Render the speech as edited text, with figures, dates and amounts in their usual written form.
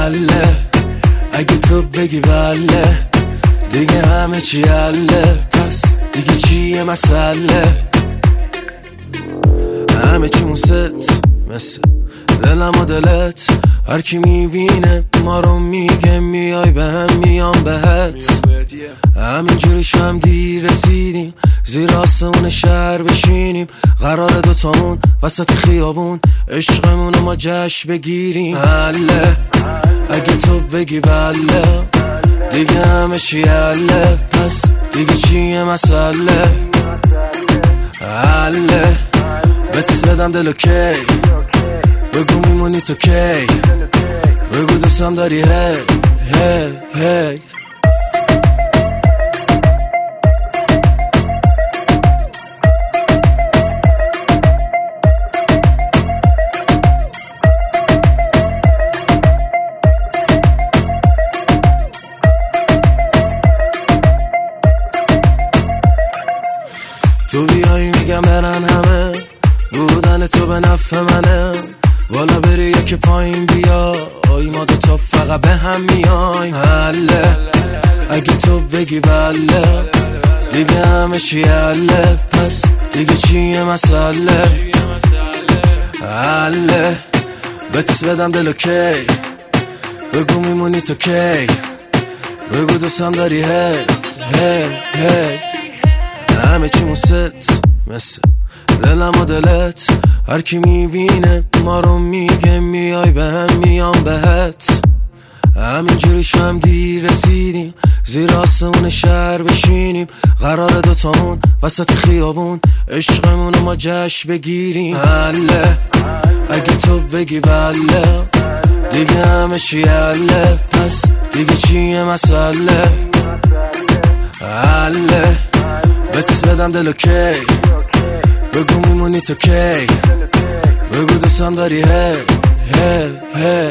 حله اگه تو بگی بله دیگه همه چی حله، پس دیگه چیه مسئله؟ همه چی ست مثل دلم و دلت، هر کی میبینه ما رو میگه میای به هم میام بهت. همینجوری شم دیر رسیدیم زیر آسمون شهر بشینیم، قرار دوتامون وسط خیابون عشقمونو ما جشن بگیریم. حله اگه تو بگی بله دیگه همه چی حله، پس دیگه چیه مسئله؟ حله بهت بدم دلو کی بگو میمونی تو کی، بگو دوستم داری هی هی هی. تو بیایی میگم برن همه، بودن تو به نفع منه، والا بری یکی پایین بیا، آی ما دوتا فقط به هم میایم. حله اگه تو بگی بله دیگه همه چی حله، پس دیگه چیه مسئله؟ حله بهت بدم دلو کی بگو میمونی تو کی، بگو دوستم داری هی هی هی. همه چی ست مثل دلم و دلت، هر کی میبینه ما رو میگه میای به هم میام بهت. همینجوری شم دیر رسیدیم زیر آسمون شهر بشینیم، قرار دوتامون وسط خیابون عشقمونو ما جشن بگیریم. حله اگه تو بگی بله دیگه همه چی حله، پس دیگه چیه مسئله؟ حله بهت بدم دلو کی بگو میمونی تو کی، بگو دوستم داری هی هی هی.